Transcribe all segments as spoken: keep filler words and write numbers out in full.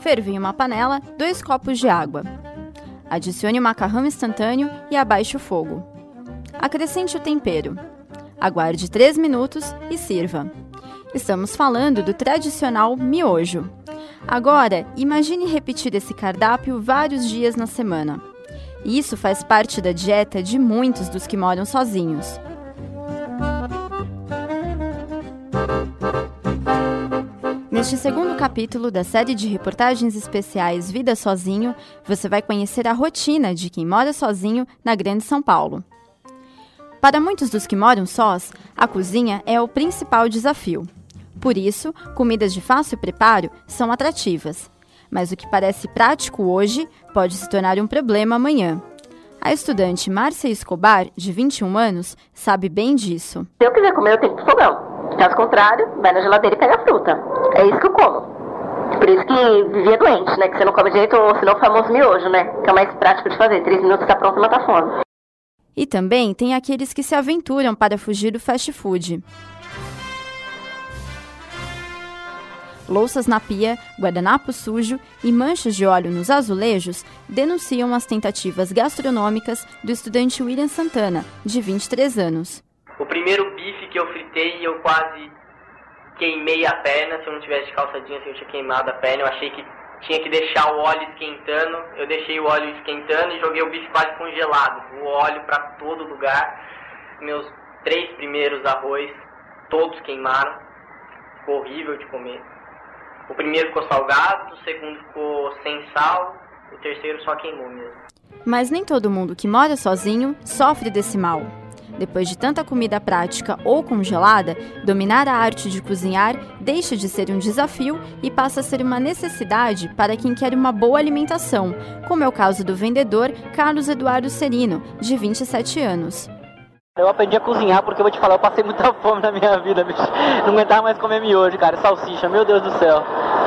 Ferva em uma panela dois copos de água. Adicione o macarrão instantâneo e abaixe o fogo. Acrescente o tempero. Aguarde três minutos e sirva. Estamos falando do tradicional miojo. Agora, imagine repetir esse cardápio vários dias na semana. Isso faz parte da dieta de muitos dos que moram sozinhos. Neste segundo capítulo da série de reportagens especiais Vida Sozinho, você vai conhecer a rotina de quem mora sozinho na Grande São Paulo. Para muitos dos que moram sós, a cozinha é o principal desafio. Por isso, comidas de fácil preparo são atrativas. Mas o que parece prático hoje pode se tornar um problema amanhã. A estudante Márcia Escobar, de vinte e um anos, sabe bem disso. Se eu quiser comer, eu tenho que ir pro fogão. Caso contrário, vai na geladeira e pega a fruta. É isso que eu como. Por isso que vivia doente, né? Que você não come direito, ou senão o famoso miojo, né? Que é o mais prático de fazer. Três minutos tá pronto e mata a fome. E também tem aqueles que se aventuram para fugir do fast food. Louças na pia, guardanapo sujo e manchas de óleo nos azulejos denunciam as tentativas gastronômicas do estudante William Santana, de vinte e três anos. O primeiro bife que eu fritei, eu quase queimei a perna. Se eu não tivesse de calça jeans, eu tinha queimado a perna. Eu achei que tinha que deixar o óleo esquentando. Eu deixei o óleo esquentando e joguei o bife quase congelado. O óleo para todo lugar. Meus três primeiros arroz, todos queimaram. Ficou horrível de comer. O primeiro ficou salgado, o segundo ficou sem sal, o terceiro só queimou mesmo. Mas nem todo mundo que mora sozinho sofre desse mal. Depois de tanta comida prática ou congelada, dominar a arte de cozinhar deixa de ser um desafio e passa a ser uma necessidade para quem quer uma boa alimentação, como é o caso do vendedor Carlos Eduardo Serino, de vinte e sete anos. Eu aprendi a cozinhar porque eu vou te falar, eu passei muita fome na minha vida, bicho. Não aguentava mais comer miojo, cara, salsicha, meu Deus do céu.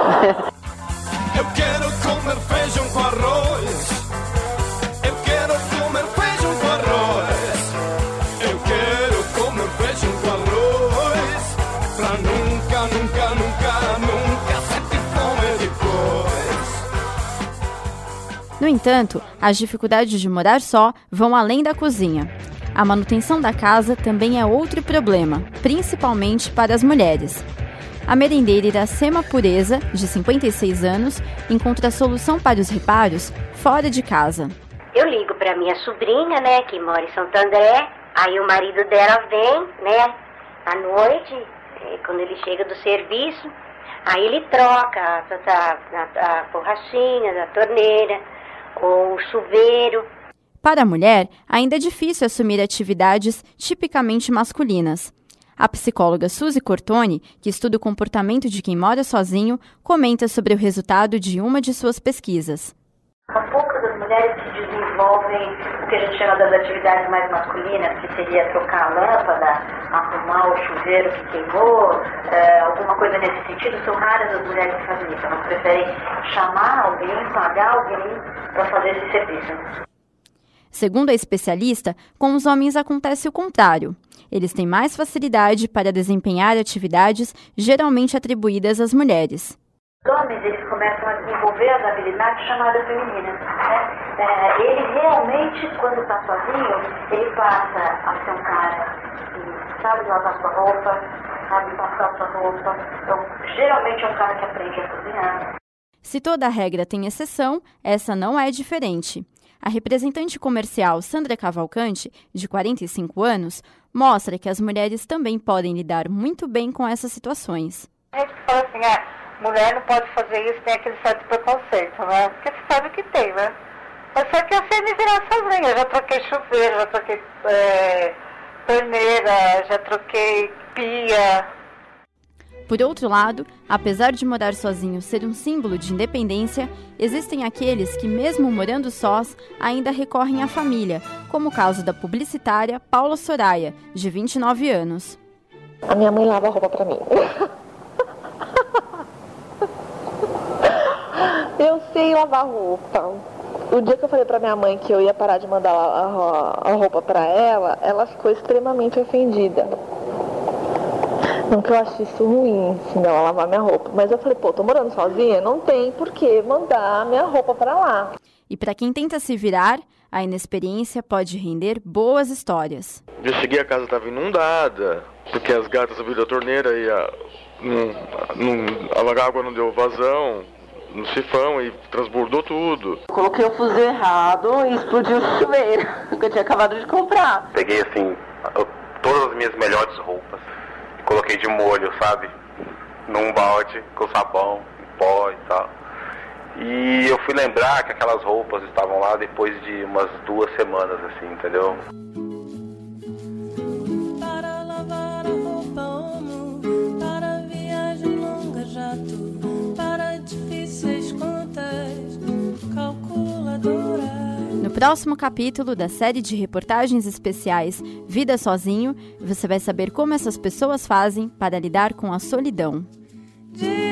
Eu quero comer feijão com arroz. Eu quero comer feijão com arroz. Eu quero comer feijão com arroz. Pra nunca, nunca, nunca, nunca sentir fome depois. No entanto, as dificuldades de morar só vão além da cozinha. A manutenção da casa também é outro problema, principalmente para as mulheres. A merendeira Iracema Pureza, de cinquenta e seis anos, encontra a solução para os reparos fora de casa. Eu ligo para minha sobrinha, né, que mora em Santo André, aí o marido dela vem, né, à noite, quando ele chega do serviço, aí ele troca a, a, a, a borrachinha da torneira, ou o chuveiro. Para a mulher, ainda é difícil assumir atividades tipicamente masculinas. A psicóloga Suzy Cortoni, que estuda o comportamento de quem mora sozinho, comenta sobre o resultado de uma de suas pesquisas. São poucas as mulheres que desenvolvem o que a gente chama das atividades mais masculinas, que seria trocar a lâmpada, arrumar o chuveiro que queimou, é, alguma coisa nesse sentido. São raras as mulheres que fazem isso. Elas preferem chamar alguém, pagar alguém para fazer esse serviço. Segundo a especialista, com os homens acontece o contrário. Eles têm mais facilidade para desempenhar atividades geralmente atribuídas às mulheres. Os homens, eles começam a desenvolver as habilidades chamadas femininas, né? É, ele realmente, quando está sozinho, ele passa a ser um cara que sabe lavar sua roupa, sabe passar sua roupa. Então, geralmente é um cara que aprende a cozinhar. Se toda regra tem exceção, essa não é diferente. A representante comercial Sandra Cavalcante, de quarenta e cinco anos, mostra que as mulheres também podem lidar muito bem com essas situações. A gente fala assim, ah, mulher não pode fazer isso, tem aquele certo preconceito, né? Porque você sabe que tem, né? Mas só que eu sei me virar sozinha, eu já troquei chuveiro, já troquei é, torneira, já troquei pia. Por outro lado, apesar de morar sozinho ser um símbolo de independência, existem aqueles que, mesmo morando sós, ainda recorrem à família, como o caso da publicitária Paula Soraya, de vinte e nove anos. A minha mãe lava a roupa pra mim. Eu sei lavar roupa. O dia que eu falei pra minha mãe que eu ia parar de mandar a roupa pra ela, ela ficou extremamente ofendida. Não que eu acho isso ruim, ensinar ela a lavar minha roupa. Mas eu falei, pô, tô morando sozinha, não tem por que mandar minha roupa pra lá. E para quem tenta se virar, a inexperiência pode render boas histórias. Eu cheguei, a casa estava inundada, porque as gatas abriram a torneira e a, não, não, a água não deu vazão no sifão e transbordou tudo. Coloquei o fuso errado e explodiu o chuveiro, que eu tinha acabado de comprar. Peguei, assim, todas as minhas melhores roupas, coloquei de molho, sabe? Num balde, com sabão, pó e tal. E eu fui lembrar que aquelas roupas estavam lá depois de umas duas semanas, assim, entendeu? Para lavar a roupa, homo, para viagem longa, jato, para difíceis contas, calculadora. No próximo capítulo da série de reportagens especiais Vida Sozinho, você vai saber como essas pessoas fazem para lidar com a solidão. De